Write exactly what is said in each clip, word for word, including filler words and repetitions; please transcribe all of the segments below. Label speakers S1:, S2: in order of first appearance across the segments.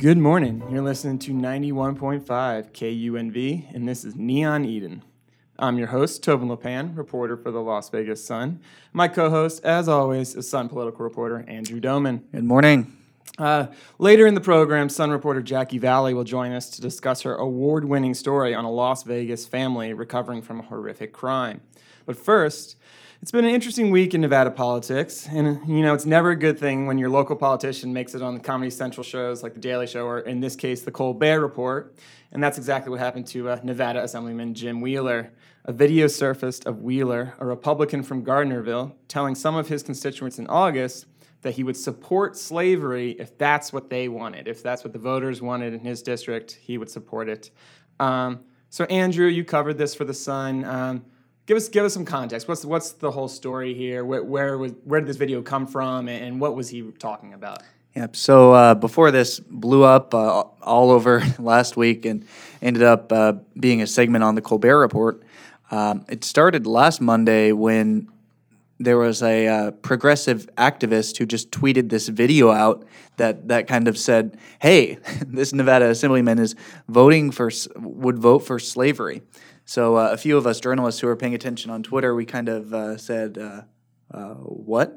S1: Good morning. You're listening to ninety-one point five K U N V, and this is Neon Eden. I'm your host, Tobin Lepan, reporter for the Las Vegas Sun. My co-host, as always, is Sun political reporter Andrew Doman.
S2: Good morning.
S1: Uh, later in the program, Sun reporter Jackie Valley will join us to discuss her award-winning story on a Las Vegas family recovering from a horrific crime. But first, it's been an interesting week in Nevada politics, and you know it's never a good thing when your local politician makes it on the Comedy Central shows like The Daily Show, or in this case, The Colbert Report, and that's exactly what happened to uh, Nevada Assemblyman Jim Wheeler. A video surfaced of Wheeler, a Republican from Gardnerville, telling some of his constituents in August that he would support slavery if that's what they wanted, if that's what the voters wanted in his district, he would support it. Um, so Andrew, you covered this for The Sun. Um, Give us give us some context. What's what's the whole story here? Where where, was, where did this video come from, and what was he talking about?
S2: Yep. So uh, before this blew up uh, all over last week and ended up uh, being a segment on the Colbert Report, um, it started last Monday when there was a uh, progressive activist who just tweeted this video out that, that kind of said, "Hey, this Nevada Assemblyman is voting for would vote for slavery." So uh, a few of us journalists who were paying attention on Twitter, we kind of uh, said, uh, uh, what?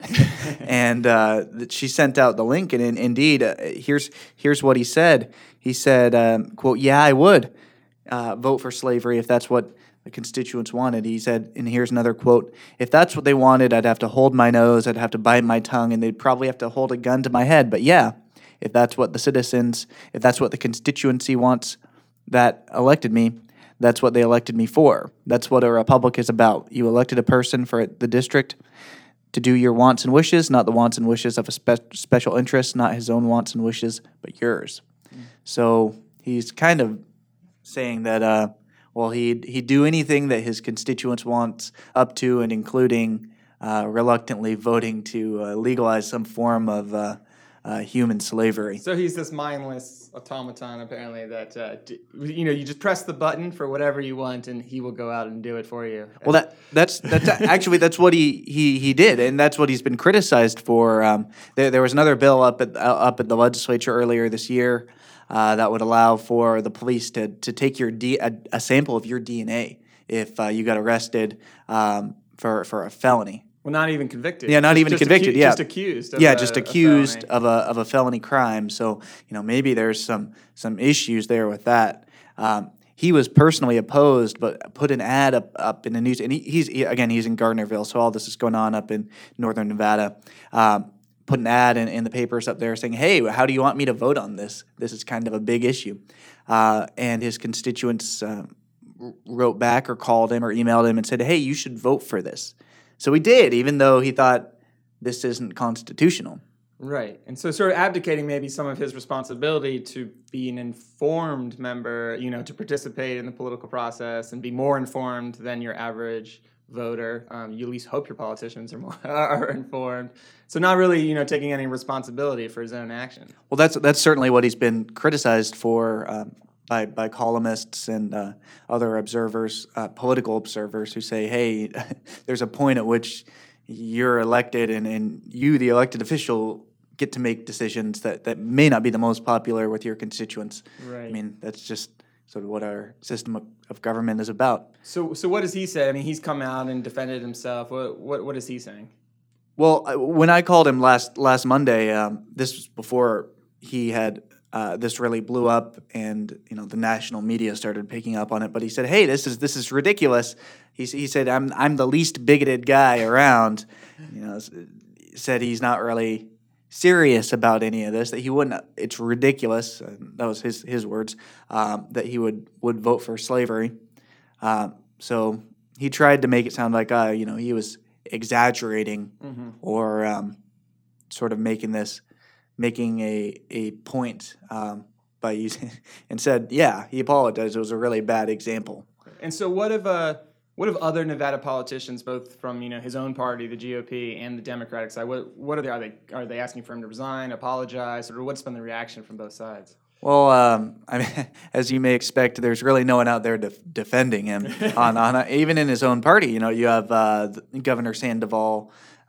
S2: and uh, she sent out the link, and in, indeed, uh, here's here's what he said. He said, um, quote, "Yeah, I would uh, vote for slavery if that's what the constituents wanted." He said, and here's another quote, "If that's what they wanted, I'd have to hold my nose, I'd have to bite my tongue, and they'd probably have to hold a gun to my head. But yeah, if that's what the citizens, if that's what the constituency wants that elected me, that's what they elected me for. That's what a republic is about. You elected a person for the district to do your wants and wishes, not the wants and wishes of a spe- special interest, not his own wants and wishes, but yours." Mm. So he's kind of saying that, uh, well, he'd, he'd do anything that his constituents want up to and including uh, reluctantly voting to uh, legalize some form of uh, uh, human slavery.
S1: So he's this mindless automaton, apparently, that, uh, d- you know, you just press the button for whatever you want, and he will go out and do it for you.
S2: Well, that that's that's actually that's what he, he, he did, and that's what he's been criticized for. Um, there, there was another bill up at uh, up at the legislature earlier this year uh, that would allow for the police to to take your D, a, a sample of your D N A if uh, you got arrested um, for for a felony.
S1: Well, not even convicted.
S2: Yeah, not even
S1: just
S2: convicted.
S1: Acu-
S2: yeah,
S1: just accused. Of
S2: yeah,
S1: a,
S2: just
S1: a
S2: accused
S1: felony.
S2: of a of a felony crime. So you know maybe there's some some issues there with that. Um, he was personally opposed, but put an ad up, up in the news, and he, he's he, again he's in Gardnerville, so all this is going on up in northern Nevada. Um, put an ad in, in the papers up there saying, "Hey, how do you want me to vote on this? This is kind of a big issue," uh, and his constituents uh, wrote back or called him or emailed him and said, "Hey, you should vote for this." So he did, even though he thought this isn't constitutional.
S1: Right. And so sort of abdicating maybe some of his responsibility to be an informed member, you know, to participate in the political process and be more informed than your average voter. Um, you at least hope your politicians are more are informed. So not really, you know, taking any responsibility for his own action.
S2: Well, that's that's certainly what he's been criticized for um, by by columnists and uh, other observers, uh, political observers, who say, "Hey, there's a point at which you're elected, and, and you, the elected official, get to make decisions that, that may not be the most popular with your constituents."
S1: Right.
S2: I mean, that's just sort of what our system of, of government is about.
S1: So, so what does he say? I mean, he's come out and defended himself. What, what, what is he saying?
S2: Well, uh, when I called him last last Monday, um, this was before he had uh, this really blew up, and you know the national media started picking up on it. But he said, "Hey, this is this is ridiculous." He he said, "I'm I'm the least bigoted guy around." You know, said he's not really serious about any of this. That he wouldn't. It's ridiculous. Uh, that was his his words. Um, that he would would vote for slavery. Uh, so he tried to make it sound like uh, you know he was exaggerating mm-hmm. or um, sort of making this, making a a point um, by using, and said, yeah, he apologized. It was a really bad example.
S1: And so, what if uh, what if other Nevada politicians, both from you know his own party, the G O P, and the Democratic side, what what are they are they are they asking for him to resign, apologize, or what's been the reaction from both sides?
S2: Well, um, I mean, as you may expect, there's really no one out there def- defending him on, on a, even in his own party. You know, you have uh, Governor Sandoval,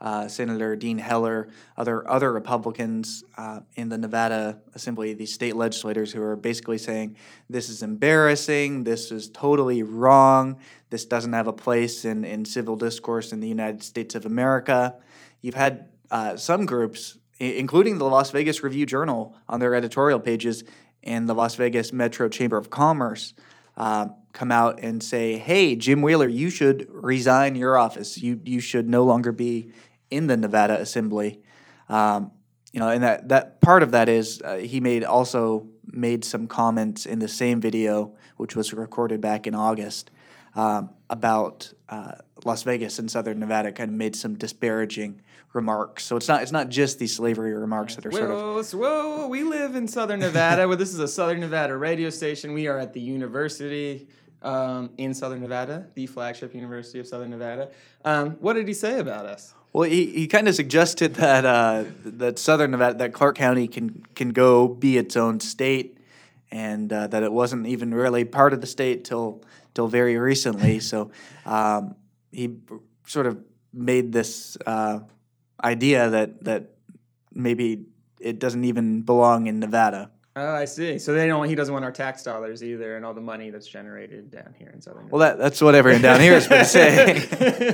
S2: uh, Senator Dean Heller, other other Republicans uh, in the Nevada Assembly, these state legislators who are basically saying this is embarrassing, this is totally wrong, this doesn't have a place in, in civil discourse in the United States of America. You've had uh, some groups, I- including the Las Vegas Review-Journal, on their editorial pages, and the Las Vegas Metro Chamber of Commerce uh, come out and say, hey, Jim Wheeler, you should resign your office. You you should no longer be in the Nevada Assembly. Um, you know, and that, that part of that is uh, he made also made some comments in the same video, which was recorded back in August, um, about uh, Las Vegas and Southern Nevada, kind of made some disparaging remarks. So it's not it's not just these slavery remarks that are sort of...
S1: Whoa, so- whoa, we live in Southern Nevada. Well, this is a Southern Nevada radio station. We are at the university um, in Southern Nevada, the flagship University of Southern Nevada. Um, what did he say about us?
S2: Well, he, he kind of suggested that uh, that Southern Nevada, that Clark County can can go be its own state, and uh, that it wasn't even really part of the state till till very recently. So um, he sort of made this uh, idea that that maybe it doesn't even belong in Nevada.
S1: Oh, I see. So they don't. He doesn't want our tax dollars either, and all the money that's generated down here in Southern Nevada.
S2: Well, that that's what everyone down here has been saying.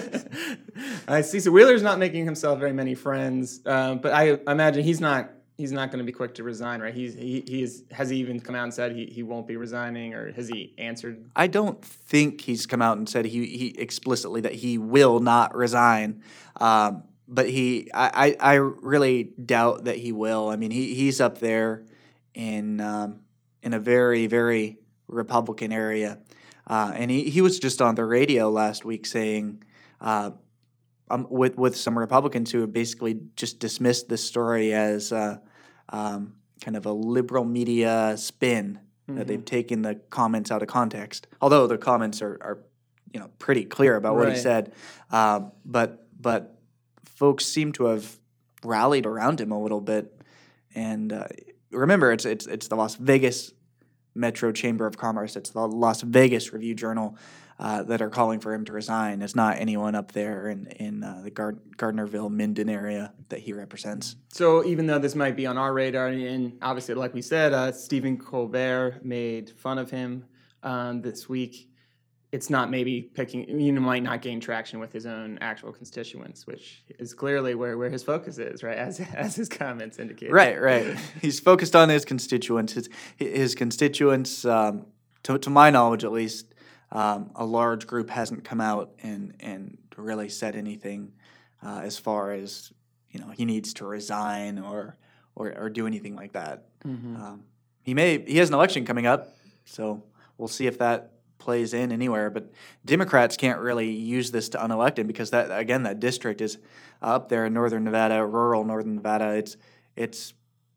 S1: I see. So Wheeler's not making himself very many friends, um, but I imagine he's not. He's not going to be quick to resign, right? He's he he is. Has he even come out and said he, he won't be resigning, or has he answered?
S2: I don't think he's come out and said he he explicitly that he will not resign. Um, but he, I, I I really doubt that he will. I mean, he he's up there in um, in a very very Republican area, uh, and he, he was just on the radio last week saying. Uh, Um, with with some Republicans who have basically just dismissed this story as uh, um, kind of a liberal media spin, mm-hmm. that they've taken the comments out of context. Although the comments are, are you know, pretty clear about what
S1: Right.
S2: he said, um, but but folks seem to have rallied around him a little bit. And uh, remember, it's it's it's the Las Vegas Metro Chamber of Commerce. It's the Las Vegas Review-Journal. Uh, that are calling for him to resign. It's not anyone up there in in uh, the Gard- Gardnerville, Minden area that he represents.
S1: So even though this might be on our radar, and obviously, like we said, uh, Stephen Colbert made fun of him um, this week, it's not maybe picking, you know, might not gain traction with his own actual constituents, which is clearly where, where his focus is, right, as as his comments indicate.
S2: Right, right. He's focused on his constituents. His, his constituents, um, to, to my knowledge at least, Um, a large group hasn't come out and, and really said anything uh, as far as, you know, he needs to resign or or, or do anything like that. Mm-hmm. Um, he may he has an election coming up, so we'll see if that plays in anywhere. But Democrats can't really use this to unelect him because that again that district is up there in northern Nevada, rural northern Nevada. It's it's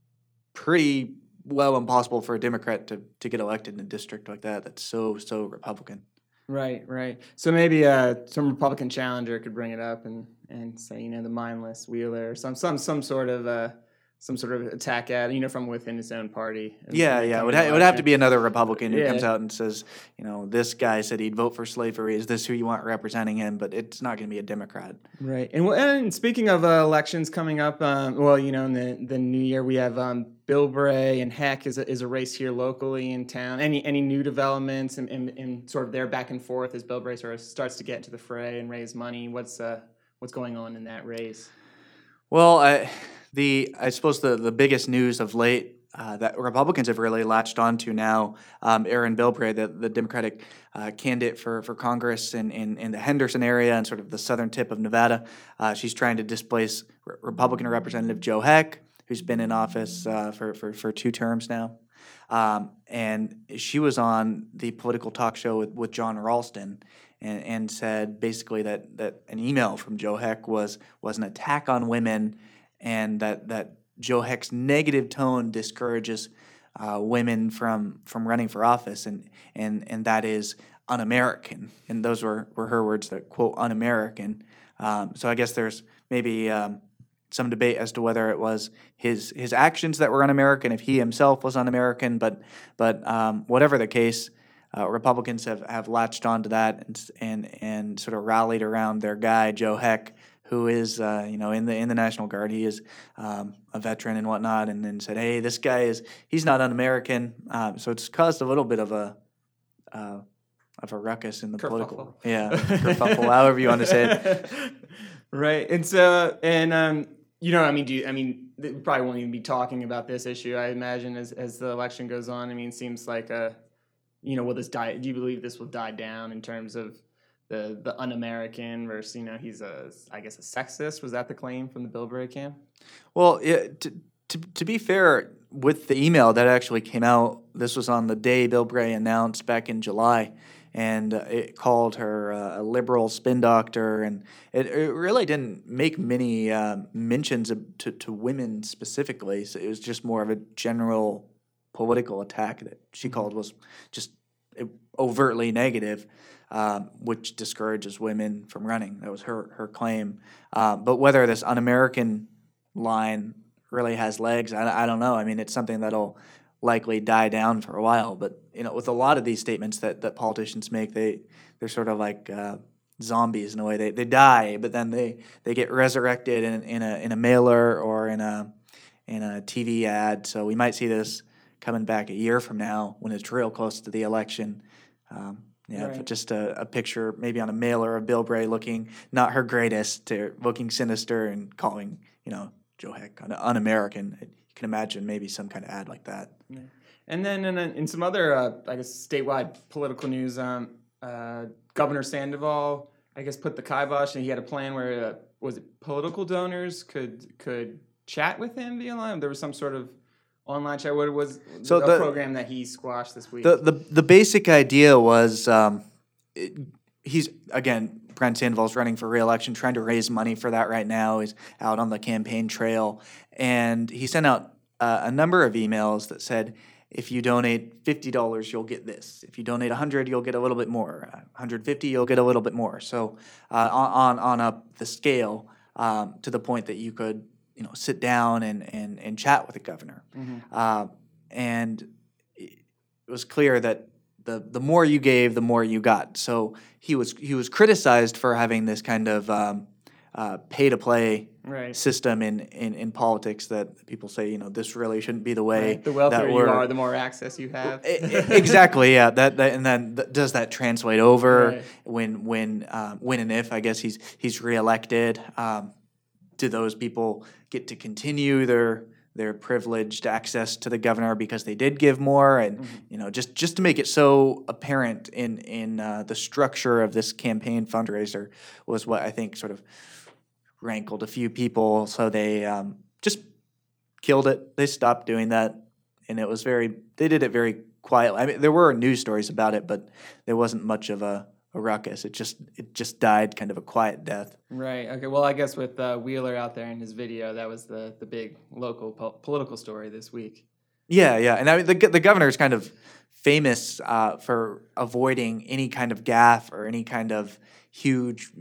S2: pretty well impossible for a Democrat to, to get elected in a district like that that's so, so Republican.
S1: Right, right. So maybe uh, some Republican challenger could bring it up and, and say, you know, the mindless Wheeler, or some some some sort of uh, some sort of attack at, you know, from within his own party.
S2: Yeah, yeah. It would, ha- it would have to be another Republican who
S1: Yeah.
S2: comes out and says, you know, this guy said he'd vote for slavery. Is this who you want representing him? But it's not going to be a Democrat.
S1: Right. And, and speaking of uh, elections coming up, um, well, you know, in the, the new year, we have um, Bilbray and Heck is a, is a race here locally in town. Any any new developments and, and, and sort of their back and forth as Bilbray sort of starts to get into the fray and raise money? What's uh, what's going on in that race?
S2: Well, I, the I suppose the, the biggest news of late uh, that Republicans have really latched onto now, um, Erin Bilbray, the, the Democratic uh, candidate for, for Congress in, in, in the Henderson area and sort of the southern tip of Nevada, uh, she's trying to displace Re- Republican Representative Joe Heck, who's been in office uh, for, for, for two terms now. Um, and she was on the political talk show with, with John Ralston and, and said basically that, that an email from Joe Heck was was an attack on women, and that, that Joe Heck's negative tone discourages uh, women from, from running for office, and, and, and that is un-American. And those were, were her words, that, quote, un-American. Um, so I guess there's maybe... Um, some debate as to whether it was his his actions that were un-American, if he himself was un-American, but but um, whatever the case, uh, Republicans have, have latched onto that and and and sort of rallied around their guy Joe Heck, who is uh, you know in the in the National Guard. He is um, a veteran and whatnot, and then said, "Hey, this guy is he's not un-American." Um, so it's caused a little bit of a uh, of a ruckus in the
S1: Kerfuffle.
S2: political yeah kerfuffle, however you want to say it.
S1: Right, and so and um, you know, I mean, do you, I mean, we probably won't even be talking about this issue, I imagine, as as the election goes on. I mean, it seems like a, you know, will this die? Do you believe this will die down in terms of the the un-American versus, you know, he's a, I guess, a sexist? Was that the claim from the Bill Bray camp?
S2: Well, yeah, to, to to be fair, with the email that actually came out, this was on the day Bill Bray announced back in July, and uh, it called her uh, a liberal spin doctor, and it, it really didn't make many uh, mentions of, to to women specifically. So it was just more of a general political attack that she called was just overtly negative, um, which discourages women from running. That was her her claim. Uh, but whether this un-American line really has legs, I, I don't know. I mean, it's something that'll likely die down for a while. But you know, with a lot of these statements that, that politicians make, they they're sort of like uh, zombies in a way. They they die, but then they, they get resurrected in in a in a mailer or in a in a T V ad. So we might see this coming back a year from now when it's real close to the election. Um, yeah,
S1: Right.
S2: just a, a picture maybe on a mailer of Bill Bray looking not her greatest, or looking sinister and calling, you know, Joe Heck un- un-American. You can imagine maybe some kind of ad like that.
S1: Yeah. And then in, in some other, uh, I guess, statewide political news, um, uh, Governor Sandoval, I guess, put the kibosh, and he had a plan where, uh, was it political donors could could chat with him via line? There was some sort of online chat. What was
S2: So
S1: the,
S2: the-
S1: program that he squashed this week?
S2: The the the basic idea was um, it, he's again Brent Sandoval's running for re-election, trying to raise money for that right now. He's out on the campaign trail, and he sent out uh, a number of emails that said, if you donate fifty dollars, you'll get this. If you donate one hundred, you'll get a little bit more. one hundred fifty, you'll get a little bit more. So uh, on, on on up the scale um, to the point that you could, you know, sit down and and, and chat with the governor.
S1: Mm-hmm.
S2: Uh, and it was clear that the the more you gave, the more you got. So he was he was criticized for having this kind of um, uh, pay to play
S1: Right.
S2: system in, in, in politics that people say, you know, this really shouldn't be the way.
S1: Right. The wealthier
S2: that
S1: you
S2: we're-
S1: are, the more access you have.
S2: I- I- exactly, yeah. That, that and then th- does that translate over
S1: Right.
S2: when when um, when and if I guess he's he's reelected? Um, do those people get to continue their their privileged access to the governor because they did give more? And
S1: Mm-hmm.
S2: you know, just just to make it so apparent in in uh, the structure of this campaign fundraiser was what I think sort of rankled a few people. So they um, just killed it. They stopped doing that, and it was very. They did it very quietly. I mean, there were news stories about it, but there wasn't much of a, a ruckus. It just it just died kind of a quiet death.
S1: Right. Okay. Well, I guess with uh, Wheeler out there in his video, that was the the big local po- political story this week.
S2: Yeah, yeah, and I mean the go- the governor is kind of famous uh, for avoiding any kind of gaffe or any kind of huge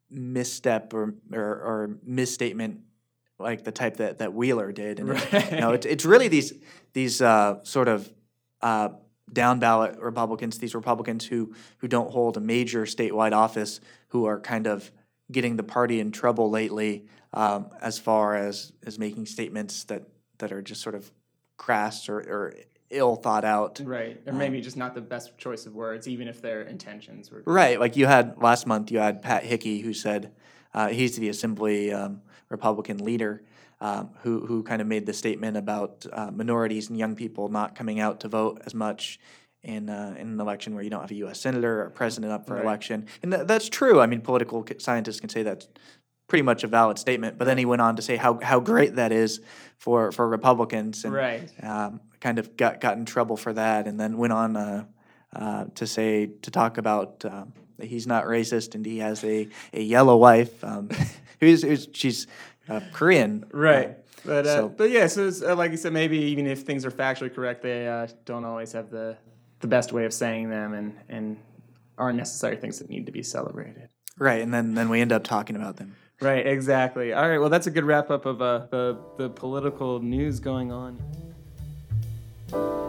S2: misstep or or, or misstatement like the type that, that Wheeler did. And it-
S1: Right.
S2: you know, it's it's really these these uh, sort of uh, down ballot Republicans, these Republicans who who don't hold a major statewide office, who are kind of getting the party in trouble lately, um, as far as as making statements that that are just sort of crass or, or ill thought out.
S1: Right. Or maybe just not the best choice of words, even if their intentions were.
S2: Right, like you had last month, you had Pat Hickey, who said uh, he's the Assembly um, Republican leader, um, who who kind of made the statement about uh, minorities and young people not coming out to vote as much in uh, in an election where you don't have a U S senator or a president up for
S1: Right.
S2: election, and th- that's true. I mean, political c- scientists can say that's pretty much a valid statement. But then he went on to say how how great that is for for Republicans, and
S1: Right.
S2: um, kind of got got in trouble for that, and then went on uh, uh, to say to talk about um, that he's not racist and he has a, a yellow wife um, who's, who's she's uh, Korean,
S1: Right.
S2: Uh,
S1: But uh,
S2: so-
S1: but yeah, so it's, uh, like you said, maybe even if things are factually correct, they uh, don't always have the the best way of saying them, and and aren't necessarily things that need to be celebrated.
S2: right, and then then we end up talking about them.
S1: Right. Exactly. All right. Well, that's a good wrap up of uh, the the political news going on.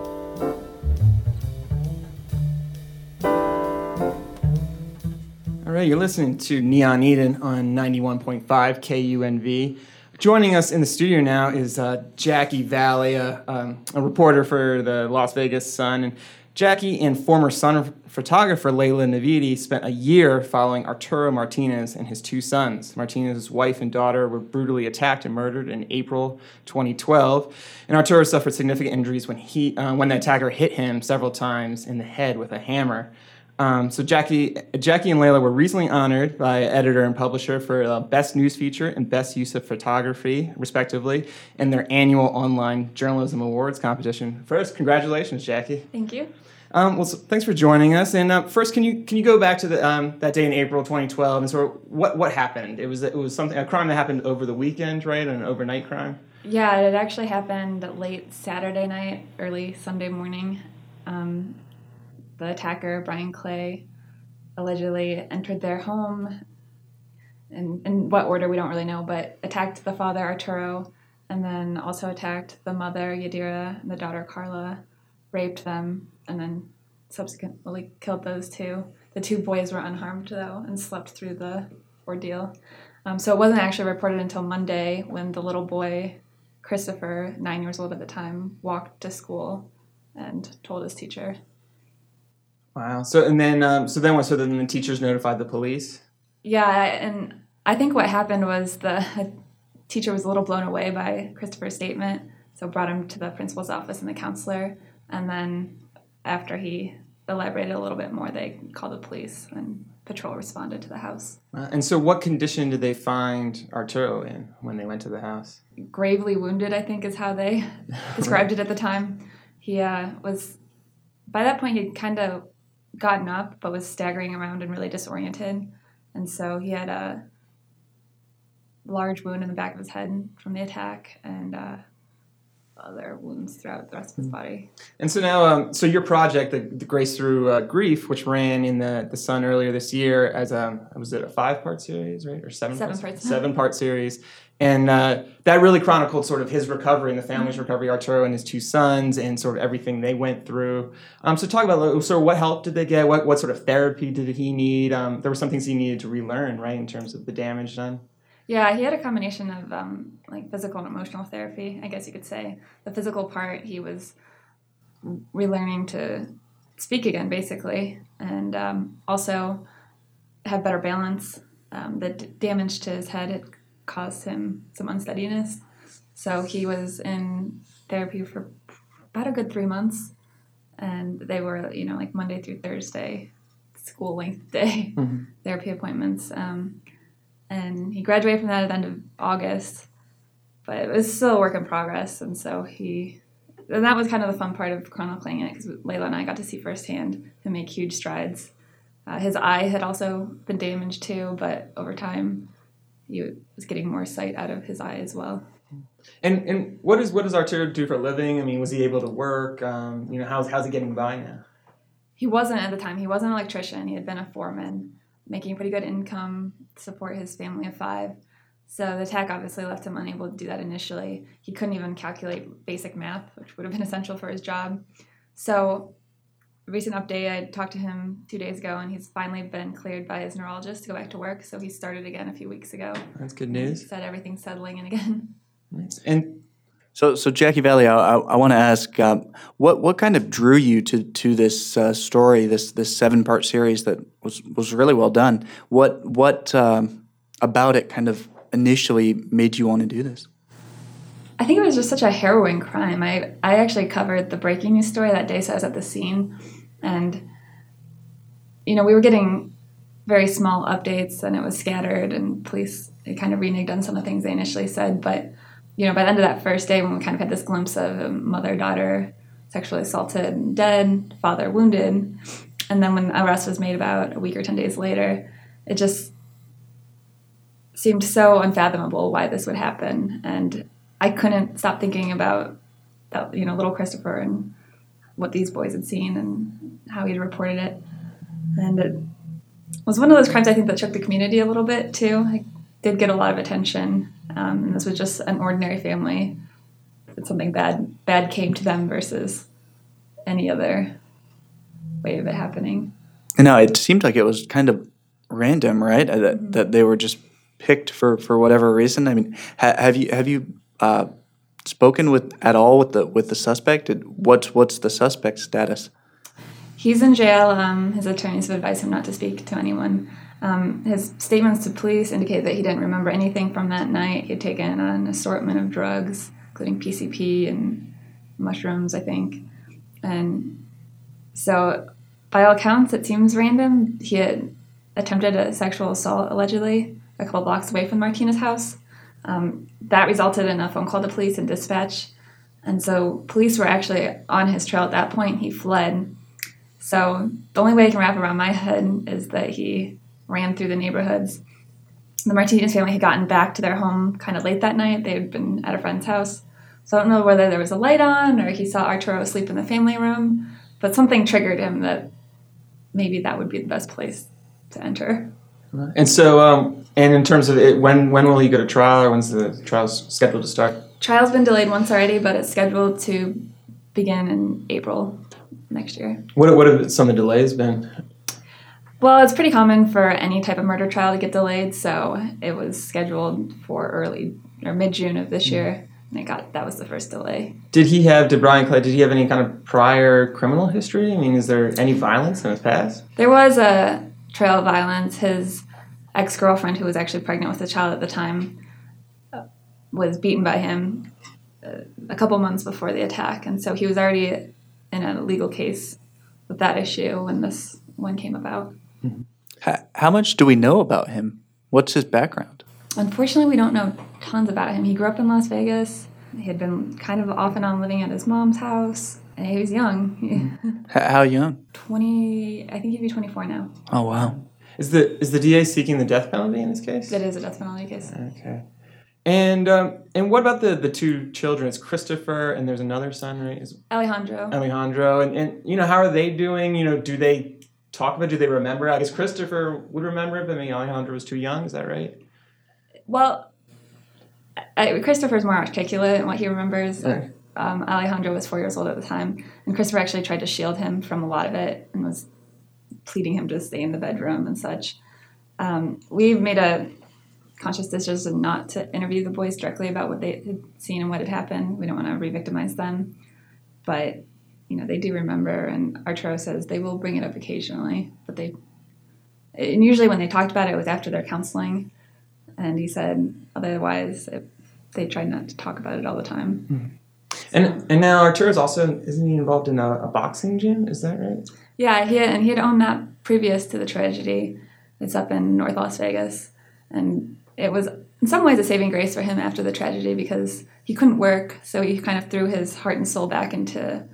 S1: All right, you're listening to Neon Eden on ninety-one point five K U N V. Joining us in the studio now is uh, Jackie Valley, a, um, a reporter for the Las Vegas Sun. And Jackie and former Sun photographer Layla Navidi spent a year following Arturo Martinez and his two sons. Martinez's wife and daughter were brutally attacked and murdered in April twenty twelve, and Arturo suffered significant injuries when he uh, when the attacker hit him several times in the head with a hammer. Um, so Jackie, Jackie and Layla were recently honored by editor and publisher for uh, Best News Feature and Best Use of Photography, respectively, in their annual online journalism awards competition. First, congratulations, Jackie.
S3: Thank you.
S1: Um, well, so thanks for joining us. And uh, first, can you can you go back to the um, that day in April twenty twelve and sort of what, what happened? It was it was something a crime that happened over the weekend, right? An overnight crime.
S3: Yeah, it actually happened late Saturday night, early Sunday morning. Um, The attacker, Brian Clay, allegedly entered their home, in, in what order we don't really know, but attacked the father, Arturo, and then also attacked the mother, Yadira, and the daughter, Carla, raped them, and then subsequently killed those two. The two boys were unharmed, though, and slept through the ordeal. Um, so it wasn't actually reported until Monday when the little boy, Christopher, nine years old at the time, walked to school and told his teacher.
S1: Wow. So and then um, so then what? So then the teachers notified the police.
S3: Yeah, and I think what happened was the teacher was a little blown away by Christopher's statement, so brought him to the principal's office and the counselor, and then after he elaborated a little bit more, they called the police and patrol responded to the house.
S1: Uh, and so, what condition did they find Arturo in when they went to the house?
S3: Gravely wounded, I think, is how they described it at the time. He uh, was by that point he'd kind of gotten up, but was staggering around and really disoriented. And so he had a large wound in the back of his head from the attack and uh, other wounds throughout the rest of his body.
S1: And so now, um, so your project, the, the Grace Through uh, Grief, which ran in the, the Sun earlier this year as a, was it a five-part series, right? Or seven
S3: Seven
S1: parts?
S3: parts.
S1: Seven-part series. And uh, that really chronicled sort of his recovery and the family's recovery, Arturo and his two sons, and sort of everything they went through. Um, so talk about, sort of what help did they get? What what sort of therapy did he need? Um, there were some things he needed to relearn, right, in terms of the damage done?
S3: Yeah, he had a combination of um, like physical and emotional therapy, I guess you could say. The physical part, he was relearning to speak again, basically, and um, also have better balance. Um, the d- damage to his head had caused him some unsteadiness. So he was in therapy for about a good three months. And they were, you know, like Monday through Thursday, school-length day mm-hmm. therapy appointments. Um, and he graduated from that at the end of August. But it was still a work in progress. And so he... And that was kind of the fun part of chronicling it, because Layla and I got to see firsthand him make huge strides. Uh, his eye had also been damaged too, but over time... he was getting more sight out of his eye as well.
S1: And and what is what does Arturo do for a living? I mean, was he able to work? Um, you know, how's how's he getting by now?
S3: He wasn't at the time. He wasn't an electrician. He had been a foreman, making a pretty good income to support his family of five. So the attack obviously left him unable to do that initially. He couldn't even calculate basic math, which would have been essential for his job. So recent update, I talked to him two days ago, and he's finally been cleared by his neurologist to go back to work. So he started again a few weeks ago.
S1: That's good news.
S3: He said everything's settling in again.
S1: Nice. And
S2: so, so Jackie Valley, I, I, I want to ask, um, what what kind of drew you to to this uh, story, this this seven part series that was was really well done? What what um, about it kind of initially made you want to do this?
S3: I think it was just such a harrowing crime. I, I actually covered the breaking news story that day, so I was at the scene. And, you know, we were getting very small updates, and it was scattered, and police kind of reneged on some of the things they initially said. But, you know, by the end of that first day, when we kind of had this glimpse of a mother-daughter sexually assaulted and dead, father wounded, and then when the arrest was made about a week or ten days later, it just seemed so unfathomable why this would happen. And I couldn't stop thinking about that, you know, little Christopher and what these boys had seen and how he'd reported it. And it was one of those crimes, I think, that shook the community a little bit, too. It did get a lot of attention. Um, and this was just an ordinary family. That something bad bad came to them versus any other way of it happening.
S2: No, it seemed like it was kind of random, right? Uh, That, that they were just picked for, for whatever reason. I mean, ha, have you have you uh, spoken with at all with the with the suspect? What's what's the suspect's status?
S3: He's in jail. Um, his attorneys have advised him not to speak to anyone. Um, his statements to police indicate that he didn't remember anything from that night. He had taken an assortment of drugs, including P C P and mushrooms, I think. And so, by all accounts, it seems random. He had attempted a sexual assault, allegedly, a couple blocks away from Martina's house. Um, that resulted in a phone call to police and dispatch. And so police were actually on his trail at that point. He fled. So the only way I can wrap around my head is that he ran through the neighborhoods. The Martinez family had gotten back to their home kind of late that night. They had been at a friend's house. So I don't know whether there was a light on or he saw Arturo asleep in the family room, but something triggered him that maybe that would be the best place to enter.
S1: And so, um, and in terms of it, when when will he go to trial, or when's the trial scheduled to start?
S3: Trial's been delayed once already, but it's scheduled to begin in April next year.
S1: What what have some of the delays been?
S3: Well, it's pretty common for any type of murder trial to get delayed, so it was scheduled for early or mid-June of this year, and it got that was the first delay.
S1: Did he have, did Brian Clay, did he have any kind of prior criminal history? I mean, is there any violence in his past?
S3: There was a trail of violence. His ex-girlfriend, who was actually pregnant with a child at the time, was beaten by him a couple months before the attack, and so he was already in a legal case with that issue when this one came about.
S2: How, how much do we know about him? What's his background?
S3: Unfortunately, we don't know tons about him. He grew up in Las Vegas. He had been kind of off and on living at his mom's house, and he was young.
S2: H- how young?
S3: twenty, I think he'd be twenty-four now.
S2: Oh, wow.
S1: Is the is the D A seeking the death penalty in this case?
S3: It is a death penalty case.
S1: Okay. And um, and what about the, the two children? It's Christopher and there's another son, right? Is
S3: Alejandro.
S1: Alejandro. And, and, you know, how are they doing? You know, do they talk about it? Do they remember? I guess Christopher would remember it, but I mean, Alejandro was too young. Is that right?
S3: Well, I, Christopher's more articulate in what he remembers.
S1: Right.
S3: Um, Alejandro was four years old at the time, and Christopher actually tried to shield him from a lot of it and was pleading him to stay in the bedroom and such. Um, we've made a conscious decision not to interview the boys directly about what they had seen and what had happened. We don't want to re-victimize them, but you know they do remember. And Arturo says they will bring it up occasionally, but they and usually when they talked about it, it was after their counseling. And he said otherwise it, they tried not to talk about it all the time.
S1: Mm-hmm. And and now Arturo's also, isn't he involved in a, a boxing gym? Is that right?
S3: Yeah, he had, and he had owned that previous to the tragedy. It's up in North Las Vegas, and it was in some ways a saving grace for him after the tragedy because he couldn't work, so he kind of threw his heart and soul back into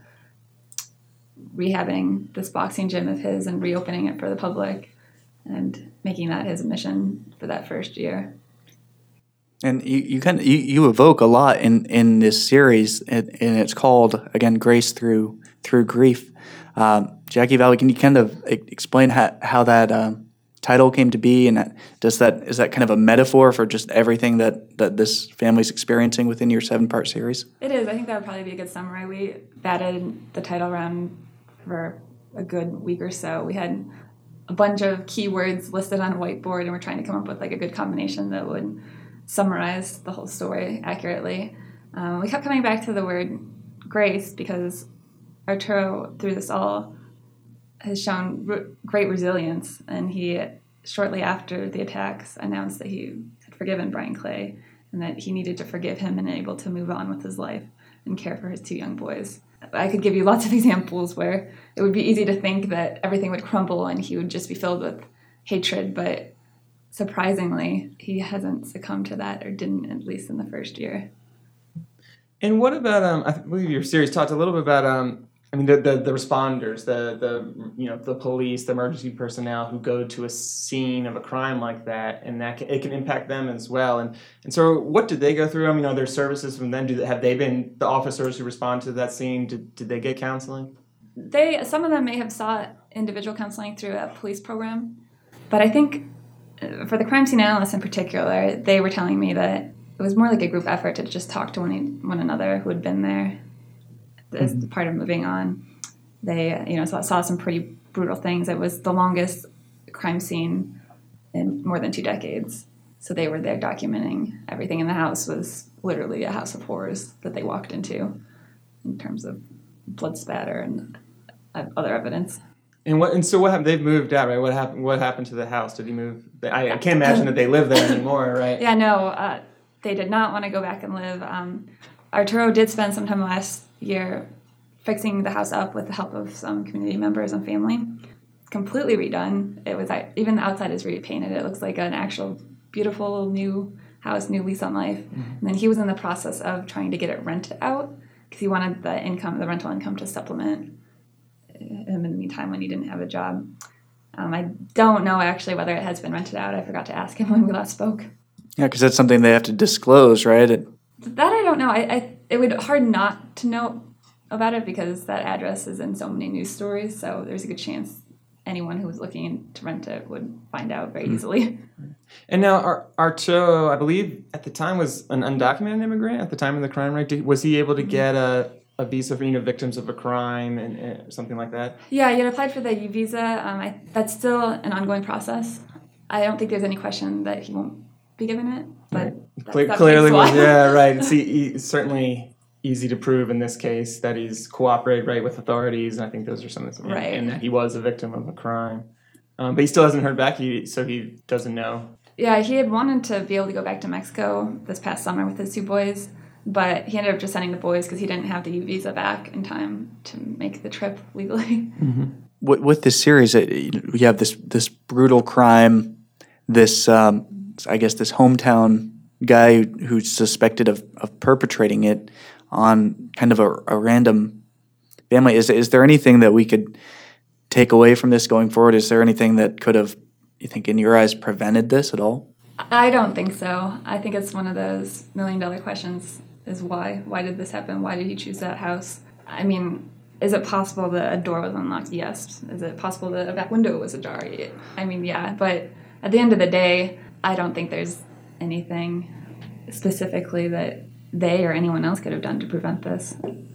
S3: rehabbing this boxing gym of his and reopening it for the public and making that his mission for that first year.
S2: And you, you kind of you, you evoke a lot in, in this series, and, and it's called again "Grace Through Through Grief." Um, Jackie Valley, can you kind of explain how how that um, title came to be, and that, does that is that kind of a metaphor for just everything that, that this family's experiencing within your seven part series?
S3: It is. I think that would probably be a good summary. We batted the title around for a good week or so. We had a bunch of keywords listed on a whiteboard, and we're trying to come up with like a good combination that would summarize the whole story accurately. Um, we kept coming back to the word grace because Arturo, through this all, has shown re- great resilience, and he, shortly after the attacks, announced that he had forgiven Brian Clay and that he needed to forgive him and able to move on with his life and care for his two young boys. I could give you lots of examples where it would be easy to think that everything would crumble and he would just be filled with hatred, but surprisingly, he hasn't succumbed to that, or didn't, at least in the first year.
S1: And what about, um, I believe your series talked a little bit about, um, I mean, the, the, the responders, the, the, you know, the police, the emergency personnel who go to a scene of a crime like that, and that can, it can impact them as well. And and so what did they go through? I mean, are there services from them? Do they, have they been, the officers who respond to that scene, did, did they get counseling?
S3: They, some of them may have sought individual counseling through a police program, but I think for the crime scene analysts in particular, they were telling me that it was more like a group effort to just talk to one, one another who had been there as mm-hmm. part of moving on. They, you know, saw, saw some pretty brutal things. It was the longest crime scene in more than two decades. So they were there documenting everything in the house was literally a house of horrors that they walked into in terms of blood spatter and other evidence.
S1: And what? And so what happened? They've moved out, right? What happened? What happened to the house? Did he move? I, I can't imagine that they live there anymore, right?
S3: Yeah, no, uh, they did not want to go back and live. Um, Arturo did spend some time last year fixing the house up with the help of some community members and family. Completely redone. It was even the outside is repainted. It looks like an actual beautiful new house, new lease on life. Mm-hmm. And then he was in the process of trying to get it rented out because he wanted the income, the rental income, to supplement him in the meantime when he didn't have a job. Um, I don't know actually whether it has been rented out. I forgot to ask him when we last spoke.
S2: Yeah, because that's something they have to disclose, right? It,
S3: that I don't know. I, I it would be hard not to know about it because that address is in so many news stories. So there's a good chance anyone who was looking to rent it would find out very easily.
S1: And now Ar- Arturo, I believe at the time was an undocumented immigrant at the time of the crime, right? Did, was he able to get a a visa for, you know, victims of a crime and, and something like that?
S3: Yeah, he had applied for the U visa. Um, I, that's still an ongoing process. I don't think there's any question that he won't be given it. But
S1: right. Cle- clearly, was, yeah, right. It's, e- it's certainly easy to prove in this case that he's cooperated right with authorities, and I think those are some of the,
S3: right.
S1: and that he was a victim of a crime. Um, but he still hasn't heard back, he, so he doesn't know.
S3: Yeah, he had wanted to be able to go back to Mexico this past summer with his two boys. But he ended up just sending the boys because he didn't have the U visa back in time to make the trip legally.
S2: Mm-hmm. With, with this series, you have this this brutal crime, this um, I guess this hometown guy who, who's suspected of, of perpetrating it on kind of a, a random family. Is is there anything that we could take away from this going forward? Is there anything that could have, you think, in your eyes, prevented this at all?
S3: I don't think so. I think it's one of those million dollar questions. Is why? Why did this happen? Why did he choose that house? I mean, is it possible that a door was unlocked? Yes. Is it possible that a back window was ajar? I mean, yeah. But at the end of the day, I don't think there's anything specifically that they or anyone else could have done to prevent this.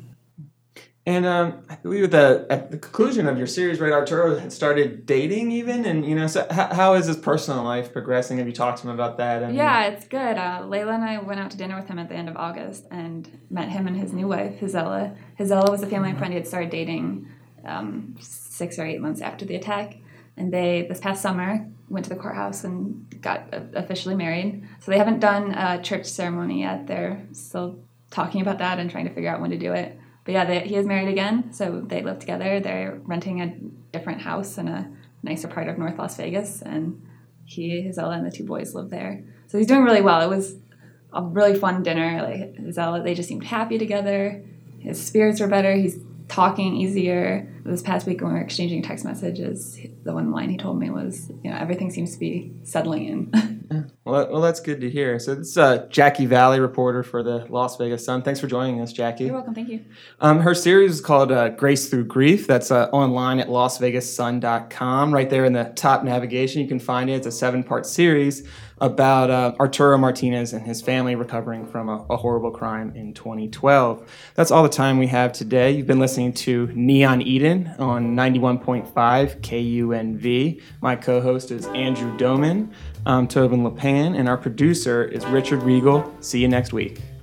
S1: And um, I believe at the, at the conclusion of your series, right, Arturo had started dating even, and, you know, so how, how is his personal life progressing? Have you talked to him about that? I mean,
S3: yeah, it's good. Uh, Layla and I went out to dinner with him at the end of August and met him and his new wife, Hizela. Hizela was a family friend he had started dating um, six or eight months after the attack. And they, this past summer, went to the courthouse and got officially married. So they haven't done a church ceremony yet. They're still talking about that and trying to figure out when to do it. But yeah, they, he is married again, so they live together. They're renting a different house in a nicer part of North Las Vegas, and he, Hizela, and the two boys live there. So he's doing really well. It was a really fun dinner. Like Hizela, they just seemed happy together. His spirits were better. He's talking easier. This past week when we were exchanging text messages, the one line he told me was, you know, everything seems to be settling in.
S1: well, well, that's good to hear. So this is uh, Jackie Valley, reporter for the Las Vegas Sun. Thanks for joining us, Jackie.
S3: You're welcome. Thank you.
S1: Um, her series is called uh, Grace Through Grief. That's uh, online at las vegas sun dot com. Right there in the top navigation, you can find it. It's a seven-part series about uh, Arturo Martinez and his family recovering from a, a horrible crime in twenty twelve. That's all the time we have today. You've been listening to Neon Eden on ninety-one point five K U N V. My co-host is Andrew Doman. I'm Tobin LePan, and our producer is Richard Regal. See you next week.